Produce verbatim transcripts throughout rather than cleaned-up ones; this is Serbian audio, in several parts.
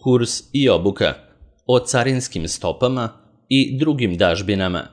kurs i obuka o carinskim stopama i drugim dažbinama.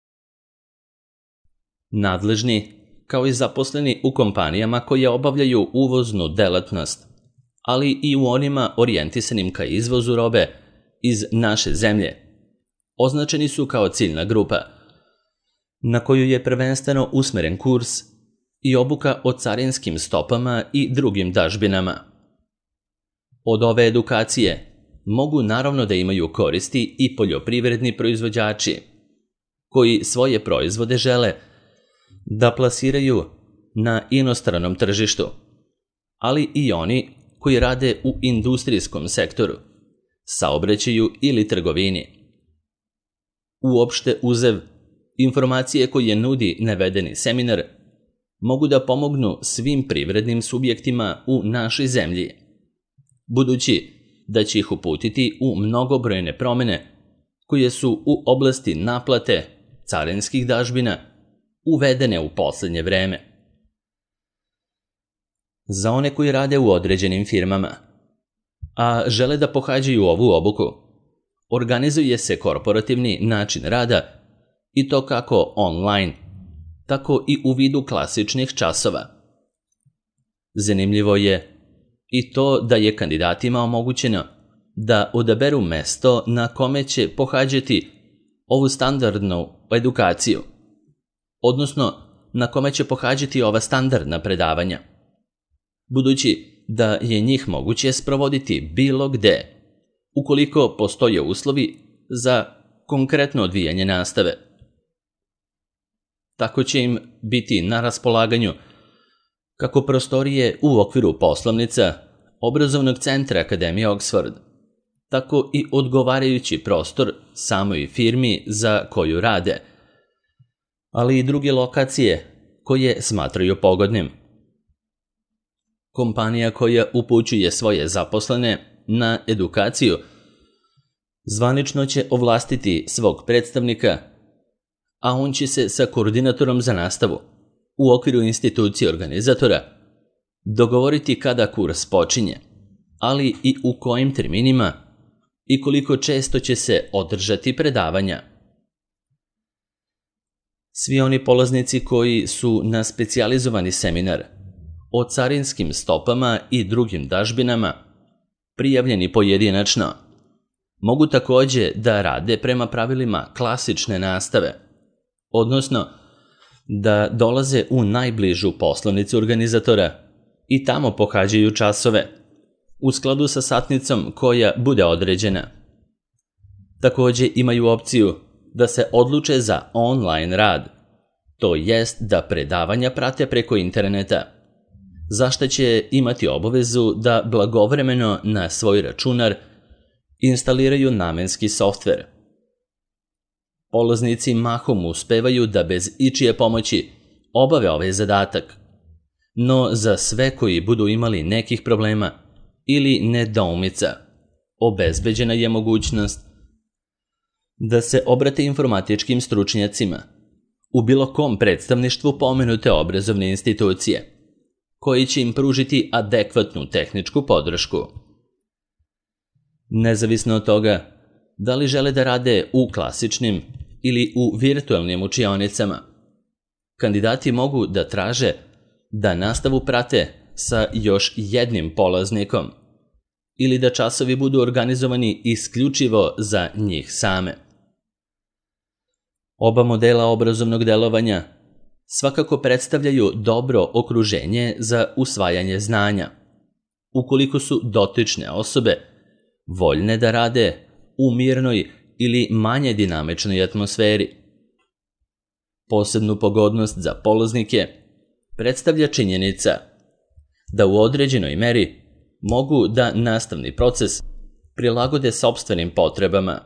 Nadležni, kao i zaposleni u kompanijama koje obavljaju uvoznu delatnost, ali i u onima orijentisanim ka izvozu robe iz naše zemlje, označeni su kao ciljna grupa, na koju je prvenstveno usmeren kurs i obuka o carinskim stopama i drugim dažbinama. Od ove edukacije mogu naravno da imaju koristi i poljoprivredni proizvođači, koji svoje proizvode žele da plasiraju na inostranom tržištu, ali i oni koji rade u industrijskom sektoru, saobraćaju ili trgovini. Uopšte uzev, informacije koje nudi navedeni seminar mogu da pomognu svim privrednim subjektima u našoj zemlji, budući da će ih uputiti u mnogobrojne promene koje su u oblasti naplate carinskih dažbina uvedene u poslednje vreme. Za one koji rade u određenim firmama, a žele da pohađaju ovu obuku, organizuje se korporativni način rada i to kako online, tako i u vidu klasičnih časova. Zanimljivo je i to da je kandidatima omogućeno da odaberu mesto na kome će pohađati ovu standardnu edukaciju, odnosno na kome će pohađati ova standardna predavanja, budući da je njih moguće sprovoditi bilo gde, ukoliko postoje uslovi za konkretno odvijanje nastave. Tako će im biti na raspolaganju kako prostorije u okviru poslovnica obrazovnog centra Akademije Oxford, tako i odgovarajući prostor samoj firmi za koju rade, ali i druge lokacije koje smatraju pogodnim. Kompanija koja upućuje svoje zaposlene na edukaciju zvanično će ovlastiti svog predstavnika, a on će se sa koordinatorom za nastavu u okviru institucije organizatora dogovoriti kada kurs počinje, ali i u kojim terminima i koliko često će se održati predavanja. Svi oni polaznici koji su na specijalizovani seminar o carinskim stopama i drugim dažbinama prijavljeni pojedinačno mogu takođe da rade prema pravilima klasične nastave, odnosno da dolaze u najbližu poslovnicu organizatora i tamo pohađaju časove u skladu sa satnicom koja bude određena. Takođe imaju opciju da se odluče za online rad, to jest da predavanja prate preko interneta, za što će imati obavezu da blagovremeno na svoj računar instaliraju namenski softver. Polaznici mahom uspevaju da bez ičije pomoći obave ovaj zadatak, no za sve koji budu imali nekih problema ili nedoumica, obezbeđena je mogućnost da se obrate informatičkim stručnjacima u bilo kom predstavništvu pomenute obrazovne institucije, koji će im pružiti adekvatnu tehničku podršku. Nezavisno od toga da li žele da rade u klasičnim ili u virtualnim učionicama, kandidati mogu da traže da nastavu prate sa još jednim polaznikom ili da časovi budu organizovani isključivo za njih same. Oba modela obrazovnog delovanja svakako predstavljaju dobro okruženje za usvajanje znanja, ukoliko su dotične osobe voljne da rade u mirnoj ili manje dinamičnoj atmosferi. Posebnu pogodnost za polaznike predstavlja činjenica da u određenoj meri mogu da nastavni proces prilagode sopstvenim potrebama.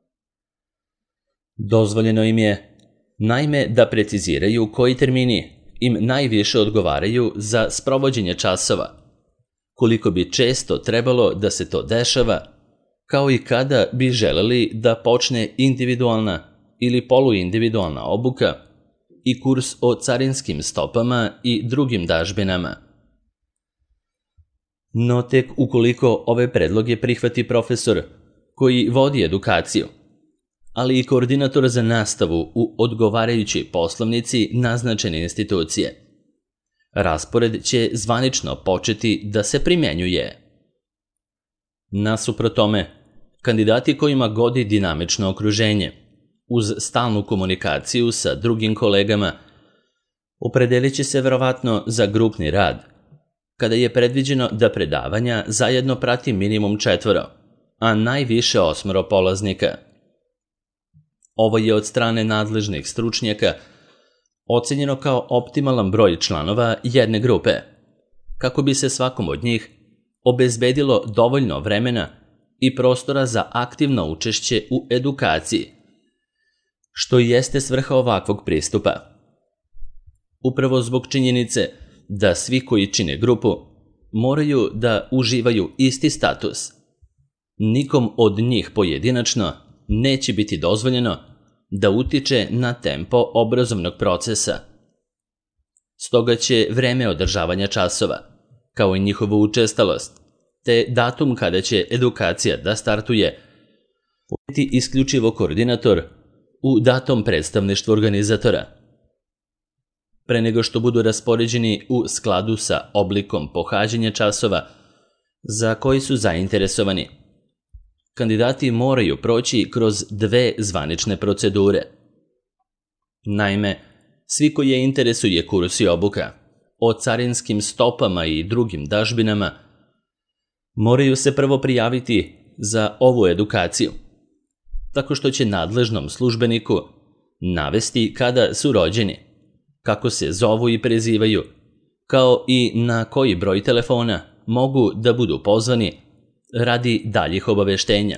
Dozvoljeno im je, naime, da preciziraju koji termini im najviše odgovaraju za sprovođenje časova, koliko bi često trebalo da se to dešava, kao i kada bi želeli da počne individualna ili poluindividualna obuka i kurs o carinskim stopama i drugim dažbinama. No tek ukoliko ove predloge prihvati profesor koji vodi edukaciju, ali i koordinator za nastavu u odgovarajućoj poslovnici naznačene institucije, raspored će zvanično početi da se primenjuje. Nasuprot tome, kandidati kojima godi dinamično okruženje, uz stalnu komunikaciju sa drugim kolegama, opredelit će se verovatno za grupni rad, kada je predviđeno da predavanja zajedno prati minimum četvoro, a najviše osmoro polaznika. Ovo je od strane nadležnih stručnjaka ocenjeno kao optimalan broj članova jedne grupe, kako bi se svakom od njih obezbedilo dovoljno vremena i prostora za aktivno učešće u edukaciji, što jeste svrha ovakvog pristupa. Upravo zbog činjenice da svi koji čine grupu moraju da uživaju isti status, nikom od njih pojedinačno neće biti dozvoljeno da utiče na tempo obrazovnog procesa. Stoga će vreme održavanja časova, kao i njihovu učestalost, te datum kada će edukacija da startuje, biti isključivo koordinator u datom predstavništvu organizatora. Pre nego što budu raspoređeni u skladu sa oblikom pohađanja časova za koji su zainteresovani, kandidati moraju proći kroz dve zvanične procedure. Naime, svi koji je interesuje kurs i obuka o carinskim stopama i drugim dažbinama moraju se prvo prijaviti za ovu edukaciju, tako što će nadležnom službeniku navesti kada su rođeni, kako se zovu i prezivaju, kao i na koji broj telefona mogu da budu pozvani radi daljih obaveštenja.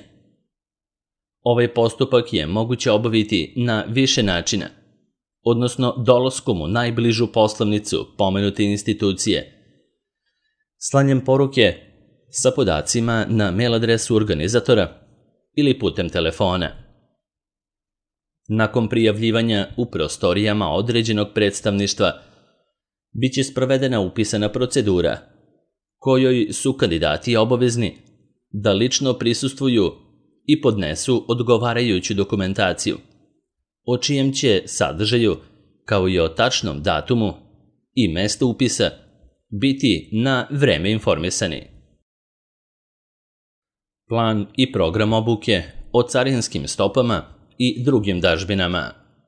Ovaj postupak je moguće obaviti na više načina, odnosno dolaskom u najbližu poslovnicu pomenute institucije, slanjem poruke sa podacima na mail adresu organizatora ili putem telefona. Nakon prijavljivanja u prostorijama određenog predstavništva, bit će sprovedena upisana procedura, kojoj su kandidati obavezni da lično prisustvuju i podnesu odgovarajuću dokumentaciju, o čijem će sadržaju, kao i o tačnom datumu i mestu upisa, biti na vreme informisani. Plan i program obuke o carinskim stopama i drugim dažbinama.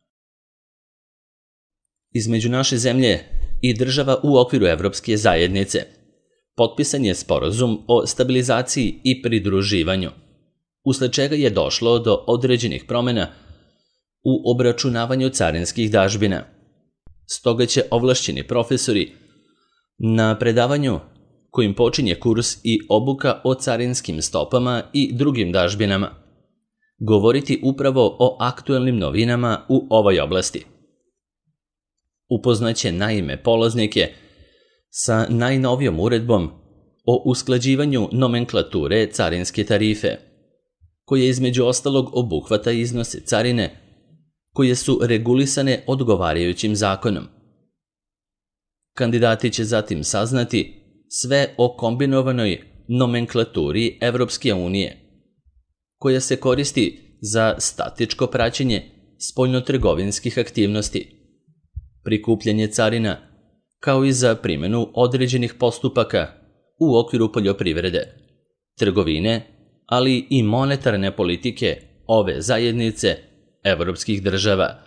Između naše zemlje i država u okviru Evropske zajednice potpisan je sporazum o stabilizaciji i pridruživanju, usled čega je došlo do određenih promena u obračunavanju carinskih dažbina. Stoga će ovlašćeni profesori na predavanju kojim počinje kurs i obuka o carinskim stopama i drugim dažbinama govoriti upravo o aktuelnim novinama u ovoj oblasti. Upoznaće naime polaznike sa najnovijom uredbom o usklađivanju nomenklature carinske tarife, koje između ostalog obuhvata iznose carine koje su regulisane odgovarajućim zakonom. Kandidati će zatim saznati sve o kombinovanoj nomenklaturi Evropske unije, koja se koristi za statičko praćenje spoljnotrgovinskih aktivnosti, prikupljanje carina, kao i za primjenu određenih postupaka u okviru poljoprivrede, trgovine, ali i monetarne politike ove zajednice evropskih država.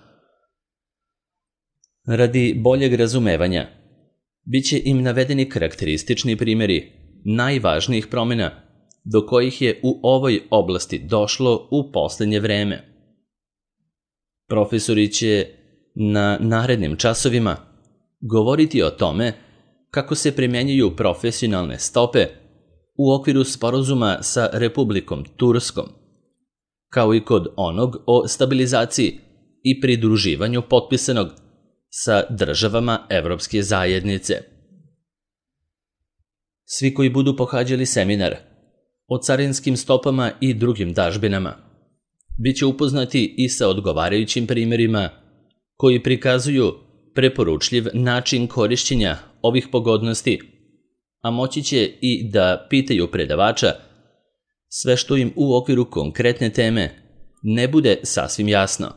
Radi boljeg razumevanja, bit će im navedeni karakteristični primjeri najvažnijih promjena do kojih je u ovoj oblasti došlo u posljednje vreme. Profesori će na narednim časovima govoriti o tome kako se primjenjuju profesionalne stope u okviru sporazuma sa Republikom Turskom, kao i kod onog o stabilizaciji i pridruživanju potpisanog sa državama Evropske zajednice. Svi koji budu pohađali seminar o carinskim stopama i drugim dažbinama bit će upoznati i sa odgovarajućim primjerima koji prikazuju preporučljiv način korišćenja ovih pogodnosti a moći će i da pitaju predavača sve što im u okviru konkretne teme ne bude sasvim jasno.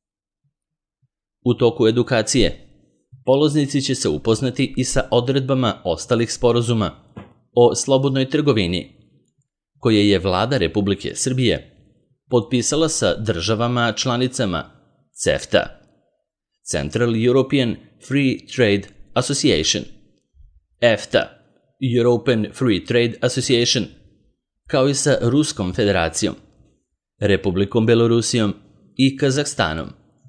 U toku edukacije polaznici će se upoznati i sa odredbama ostalih sporazuma o slobodnoj trgovini koje je Vlada Republike Srbije potpisala sa državama članicama C E F T A, Central European Free Trade Association, E F T A, European Free Trade Association, kao i sa Ruskom federacijom, Republikom Belorusijom i Kazahstanom.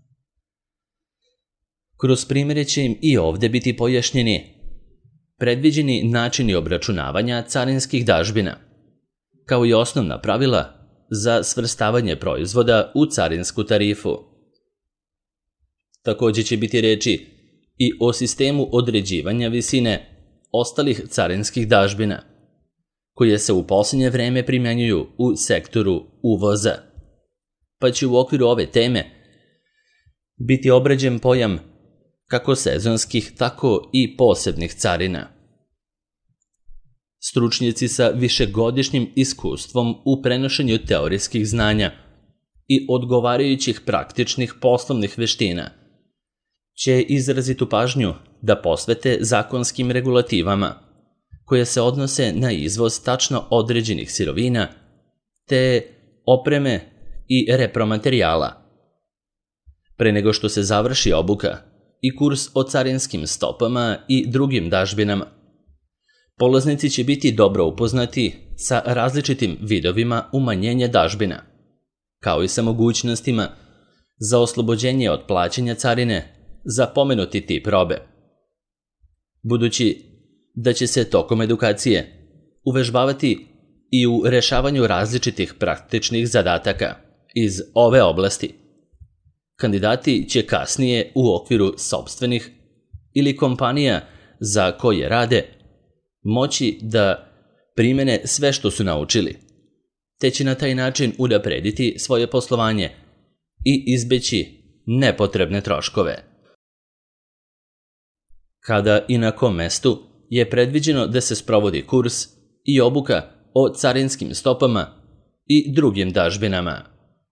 Kroz primjere će im i ovdje biti pojašnjeni predviđeni načini obračunavanja carinskih dažbina, kao i osnovna pravila za svrstavanje proizvoda u carinsku tarifu. Također će biti reči i o sistemu određivanja visine ostalih carinskih dažbina, koje se u posljednje vreme primjenjuju u sektoru uvoza, pa će u okviru ove teme biti obrađen pojam kako sezonskih, tako i posebnih carina. Stručnjaci sa višegodišnjim iskustvom u prenošenju teorijskih znanja i odgovarajućih praktičnih poslovnih veština će izrazitu pažnju da posvete zakonskim regulativama koje se odnose na izvoz tačno određenih sirovina te opreme i repromaterijala. Pre nego što se završi obuka i kurs o carinskim stopama i drugim dažbinama, polaznici će biti dobro upoznati sa različitim vidovima umanjenja dažbina, kao i sa mogućnostima za oslobođenje od plaćanja carine za pomenuti tip robe. Budući da će se tokom edukacije uvežbavati i u rešavanju različitih praktičnih zadataka iz ove oblasti, kandidati će kasnije u okviru sopstvenih ili kompanija za koje rade moći da primene sve što su naučili, te će na taj način unaprediti svoje poslovanje i izbeći nepotrebne troškove. Kada i na kom mestu je predviđeno da se sprovodi kurs i obuka o carinskim stopama i drugim dažbinama.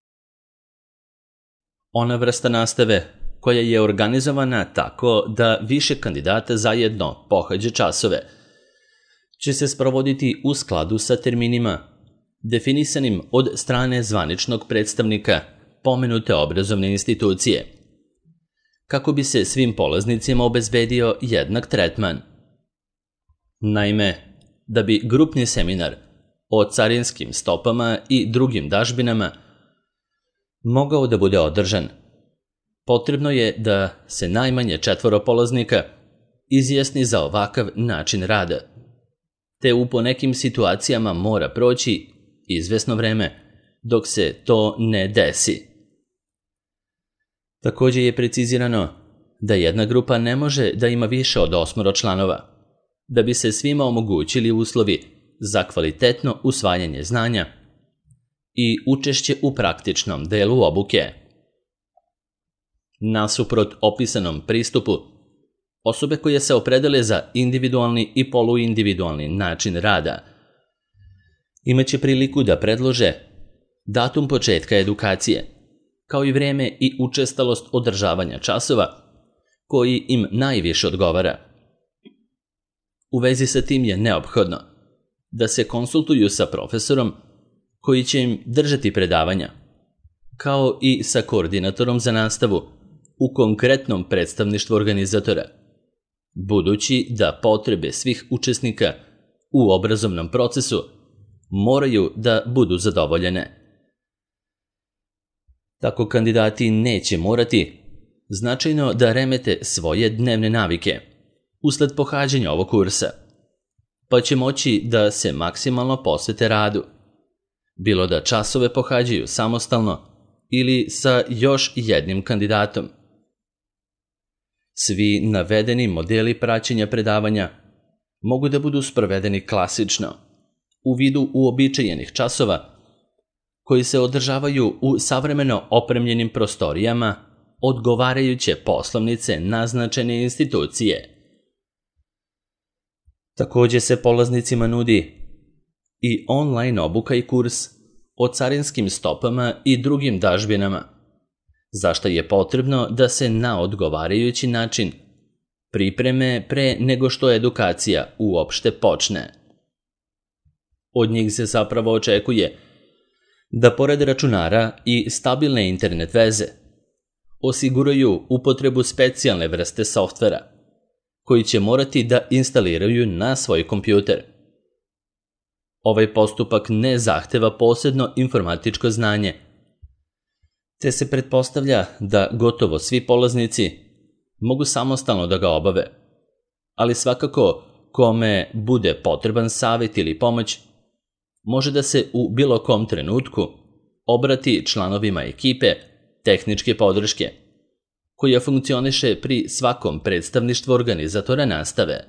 Ona vrsta nastave koja je organizovana tako da više kandidata zajedno pohađa časove će se sprovoditi u skladu sa terminima definisanim od strane zvaničnog predstavnika pomenute obrazovne institucije, kako bi se svim polaznicima obezbedio jednak tretman. Naime, da bi grupni seminar o carinskim stopama i drugim dažbinama mogao da bude održan, potrebno je da se najmanje četvoro polaznika izjasni za ovakav način rada, te u ponekim situacijama mora proći izvesno vreme dok se to ne desi. Također je precizirano da jedna grupa ne može da ima više od osmoro članova, da bi se svima omogućili uslovi za kvalitetno usvajanje znanja i učešće u praktičnom delu obuke. Nasuprot opisanom pristupu, osobe koje se opredele za individualni i poluindividualni način rada imaće priliku da predlože datum početka edukacije, kao i vreme i učestalost održavanja časova koji im najviše odgovara. U vezi sa tim je neophodno da se konsultuju sa profesorom koji će im držati predavanja, kao i sa koordinatorom za nastavu u konkretnom predstavništvu organizatora, budući da potrebe svih učesnika u obrazovnom procesu moraju da budu zadovoljene. Tako kandidati neće morati značajno da remete svoje dnevne navike usled pohađanja ovog kursa, pa će moći da se maksimalno posvete radu, bilo da časove pohađaju samostalno ili sa još jednim kandidatom. Svi navedeni modeli praćenja predavanja mogu da budu sprovedeni klasično, u vidu uobičajenih časova koji se održavaju u savremeno opremljenim prostorijama odgovarajuće poslovnice naznačene institucije. Također se polaznicima nudi i online obuka i kurs o carinskim stopama i drugim dažbinama, za što je potrebno da se na odgovarajući način pripreme pre nego što edukacija uopšte počne. Od njih se zapravo očekuje da pored računara i stabilne internet veze osiguraju upotrebu specijalne vrste softvera koji će morati da instaliraju na svoj kompjuter. Ovaj postupak ne zahteva posebno informatičko znanje, te se pretpostavlja da gotovo svi polaznici mogu samostalno da ga obave, ali svakako kome bude potreban savjet ili pomoć, može da se u bilo kom trenutku obrati članovima ekipe tehničke podrške, koja funkcioniše pri svakom predstavništvu organizatora nastave.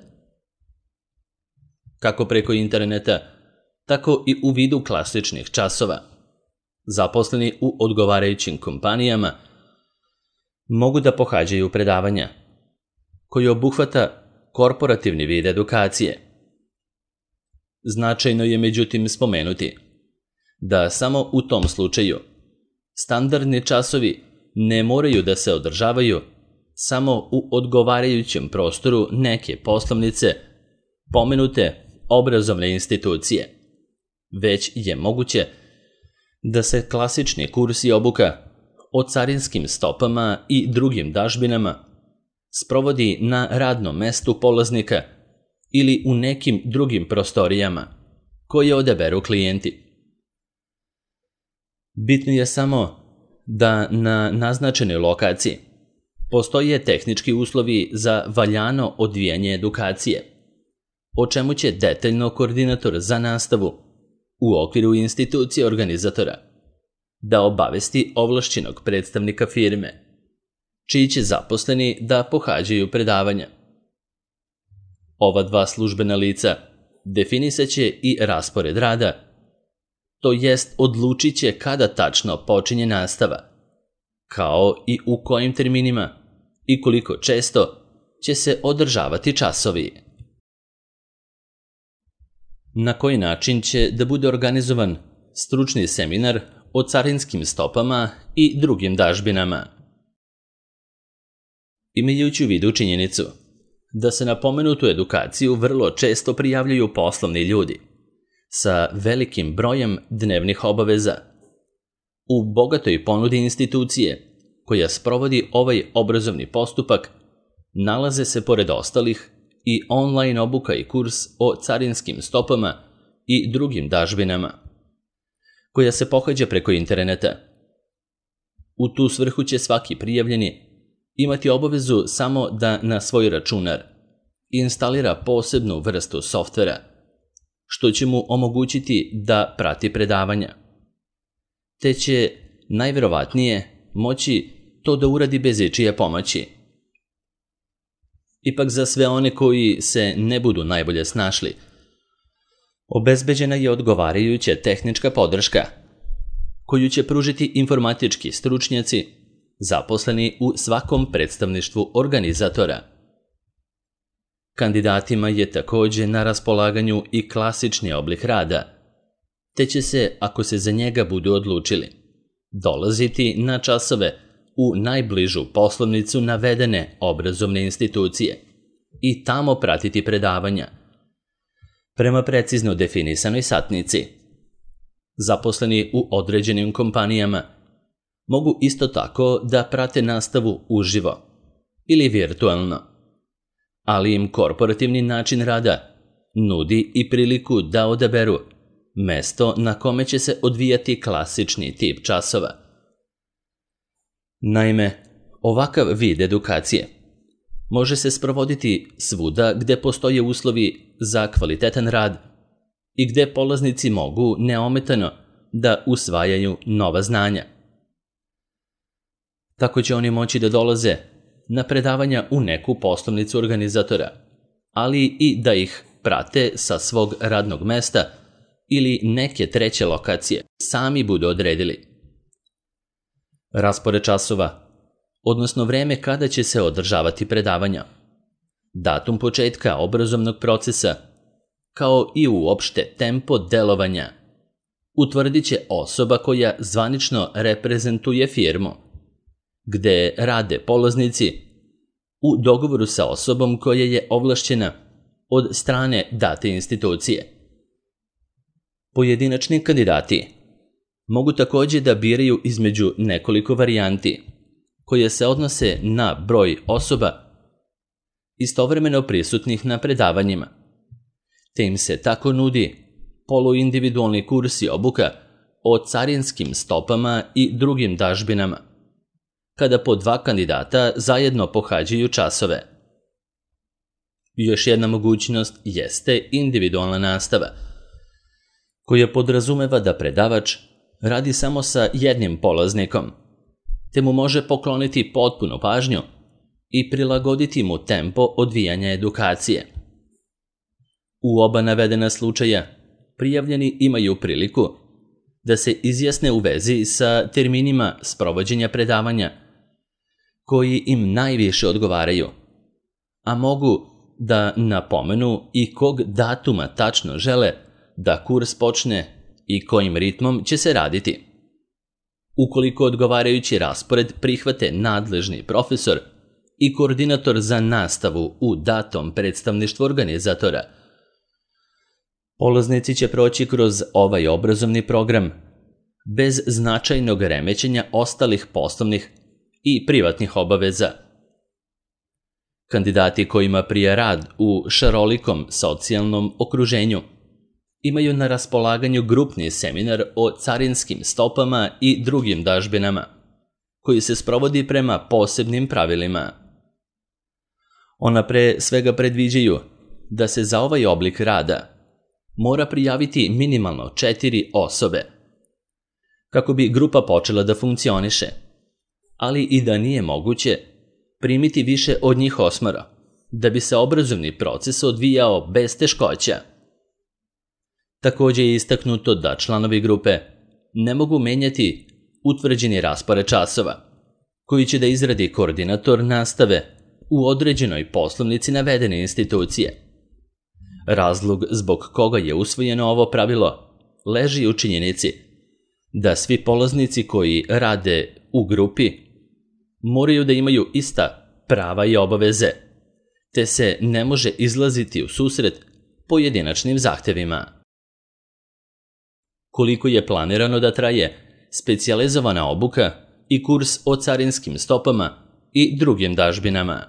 Kako preko interneta, tako i u vidu klasičnih časova. Zaposleni u odgovarajućim kompanijama mogu da pohađaju predavanja, koji obuhvata korporativni vid edukacije. Značajno je međutim spomenuti da samo u tom slučaju standardni časovi ne moraju da se održavaju samo u odgovarajućem prostoru neke poslovnice pomenute obrazovne institucije, već je moguće da se klasični kurs i obuka o carinskim stopama i drugim dažbinama sprovodi na radnom mestu polaznika ili u nekim drugim prostorijama koje odaberu klijenti. Bitno je samo da na naznačenoj lokaciji postoje tehnički uslovi za valjano odvijanje edukacije, o čemu će detaljno koordinator za nastavu u okviru institucije organizatora da obavesti ovlašćenog predstavnika firme, čiji će zaposleni da pohađaju predavanja. Ova dva službena lica definisat će i raspored rada, to jest odlučit će kada tačno počinje nastava, kao i u kojim terminima i koliko često će se održavati časovi. Na koji način će da bude organizovan stručni seminar o carinskim stopama i drugim dažbinama? Imajući u vidu činjenicu da se na pomenutu edukaciju vrlo često prijavljuju poslovni ljudi sa velikim brojem dnevnih obaveza, u bogatoj ponudi institucije koja sprovodi ovaj obrazovni postupak nalaze se pored ostalih i online obuka i kurs o carinskim stopama i drugim dažbinama, koja se pohađa preko interneta. U tu svrhu će svaki prijavljeni imati obavezu samo da na svoj računar instalira posebnu vrstu softvera, što će mu omogućiti da prati predavanja, te će najverovatnije moći to da uradi bez ičije pomoći. Ipak za sve one koji se ne budu najbolje snašli, obezbeđena je odgovarajuća tehnička podrška, koju će pružiti informatički stručnjaci zaposleni u svakom predstavništvu organizatora. Kandidatima je također na raspolaganju i klasični oblik rada, te će se, ako se za njega budu odlučili, dolaziti na časove u najbližu poslovnicu navedene obrazovne institucije i tamo pratiti predavanja prema precizno definisanoj satnici. Zaposleni u određenim kompanijama mogu isto tako da prate nastavu uživo ili virtualno, ali im korporativni način rada nudi i priliku da odaberu mesto na kome će se odvijati klasični tip časova. Naime, ovakav vid edukacije može se sprovoditi svuda gde postoje uslovi za kvalitetan rad i gde polaznici mogu neometano da usvajaju nova znanja. Tako će oni moći da dolaze na predavanja u neku poslovnicu organizatora, ali i da ih prate sa svog radnog mesta ili neke treće lokacije sami budu odredili. Raspored časova, odnosno vreme kada će se održavati predavanja, datum početka obrazovnog procesa kao i uopšte tempo delovanja utvrdit će osoba koja zvanično reprezentuje firmu, gde rade polaznici u dogovoru sa osobom koja je ovlašćena od strane date institucije. Pojedinačni kandidati mogu takođe da biraju između nekoliko varijanti koje se odnose na broj osoba istovremeno prisutnih na predavanjima, te im se tako nudi poluindividualni kurs i obuka o carinskim stopama i drugim dažbinama, kada po dva kandidata zajedno pohađaju časove. Još jedna mogućnost jeste individualna nastava, koja podrazumeva da predavač radi samo sa jednim polaznikom, te mu može pokloniti potpunu pažnju i prilagoditi mu tempo odvijanja edukacije. U oba navedena slučaja prijavljeni imaju priliku da se izjasne u vezi sa terminima sprovođenja predavanja koji im najviše odgovaraju, a mogu da napomenu i kog datuma tačno žele da kurs počne i kojim ritmom će se raditi. Ukoliko odgovarajući raspored prihvate nadležni profesor i koordinator za nastavu u datom predstavništvu organizatora, polaznici će proći kroz ovaj obrazovni program bez značajnog remećenja ostalih poslovnih i privatnih obaveza. Kandidati kojima prija rad u šarolikom socijalnom okruženju imaju na raspolaganju grupni seminar o carinskim stopama i drugim dažbinama, koji se sprovodi prema posebnim pravilima. Ona pre svega predviđaju da se za ovaj oblik rada mora prijaviti minimalno četiri osobe, kako bi grupa počela da funkcioniše, ali i da nije moguće primiti više od njih osmoro, da bi se obrazovni proces odvijao bez teškoća. Takođe je istaknuto da članovi grupe ne mogu menjati utvrđeni raspored časova, koji će da izradi koordinator nastave u određenoj poslovnici navedene institucije. Razlog zbog koga je usvojeno ovo pravilo leži u činjenici da svi polaznici koji rade u grupi moraju da imaju ista prava i obaveze, te se ne može izlaziti u susret pojedinačnim zahtevima. Koliko je planirano da traje specijalizovana obuka i kurs o carinskim stopama i drugim dažbinama?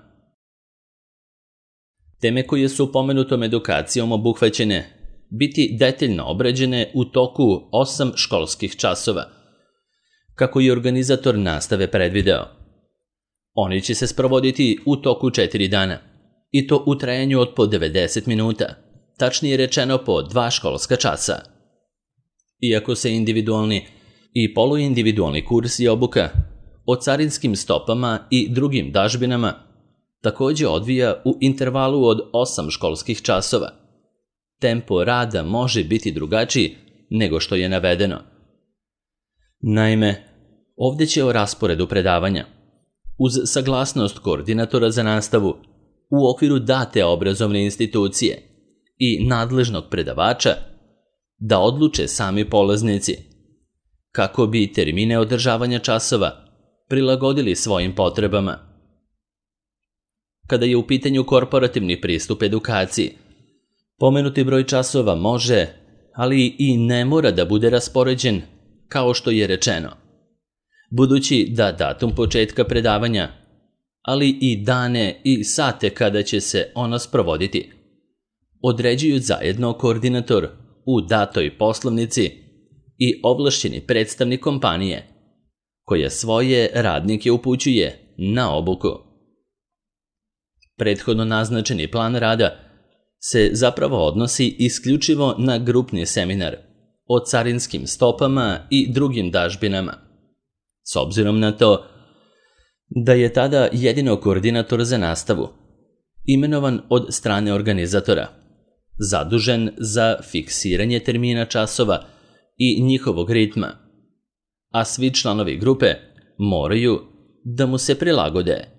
Teme koje su pomenutom edukacijom obuhvaćene biti detaljno obrađene u toku osam školskih časova, kako je organizator nastave predvideo. Oni će se sprovoditi u toku četiri dana, i to u trajanju od po devedeset minuta, tačnije rečeno po dva školska časa. Iako se individualni i poluindividualni kurs i obuka o carinskim stopama i drugim dažbinama takođe odvija u intervalu od osam školskih časova, tempo rada može biti drugačiji nego što je navedeno. Naime, ovde će o rasporedu predavanja, uz saglasnost koordinatora za nastavu u okviru date obrazovne institucije i nadležnog predavača, da odluče sami polaznici, kako bi termine održavanja časova prilagodili svojim potrebama. Kada je u pitanju korporativni pristup edukaciji, pomenuti broj časova može, ali i ne mora da bude raspoređen kao što je rečeno, budući da datum početka predavanja, ali i dane i sate kada će se ono sprovoditi, određuju zajedno koordinator u datoj poslovnici i ovlašćeni predstavnik kompanije, koja svoje radnike upućuje na obuku. Prethodno naznačeni plan rada se zapravo odnosi isključivo na grupni seminar o carinskim stopama i drugim dažbinama, s obzirom na to da je tada jedino koordinator za nastavu, imenovan od strane organizatora, zadužen za fiksiranje termina časova i njihovog ritma, a svi članovi grupe moraju da mu se prilagode.